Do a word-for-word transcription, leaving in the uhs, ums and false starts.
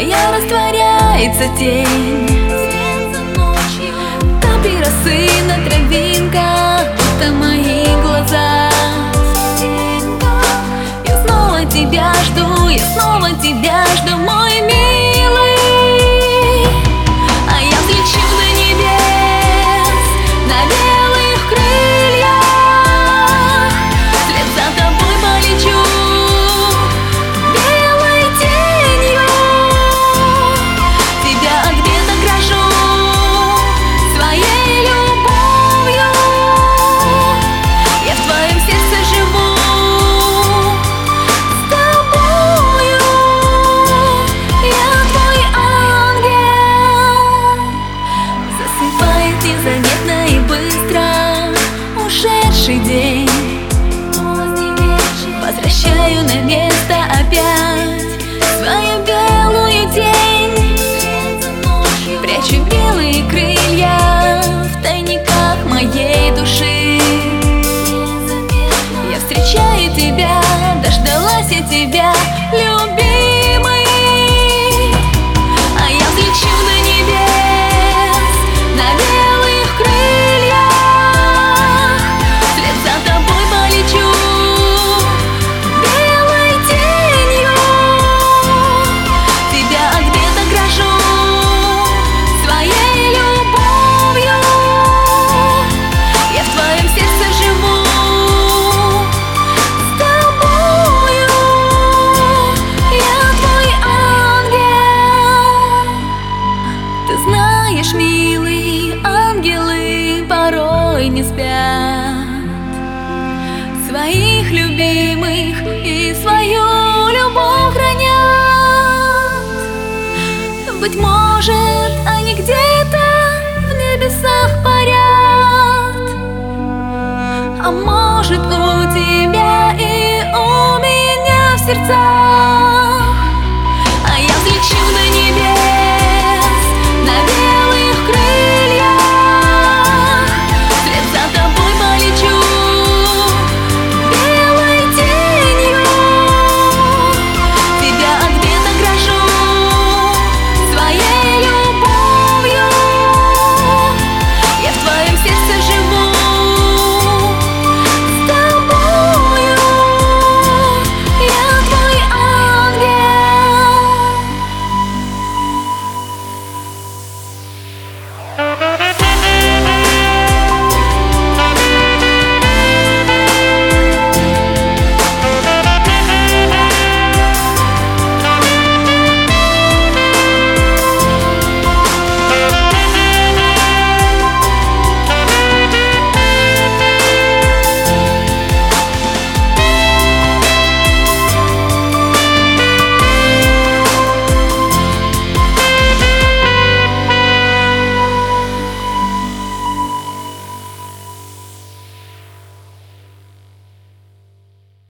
моя растворяется тень. Папиросы на травинках, будто мои глаза. Я снова тебя жду, я снова тебя жду, мой милый. А я взлечу до небес на белых крыльях, вслед за тобой полечу белой тенью. Тебя где-то грожу своей любовью. Я в твоем сердце живу с тобою. Я твой ангел. Засыпает незаметно и быстро ушедший день. Возвращаю на место опять свою белую тень. Прячу белые крылья в тайниках моей души. Я встречаю тебя, дождалась я тебя, любимый. А я взлечу до небес на белых крыльях, вслед за тобой полечу белой тенью. Тебя где-то грожу своей любовью. Я в твоем сердце живу с тобою. Я твой ангел. Ты знаешь, милый, ангелы порой не спят, своих любимых и свою любовь хранят. Быть может, они где-то в небесах парят, а может, у тебя и у меня в сердцах.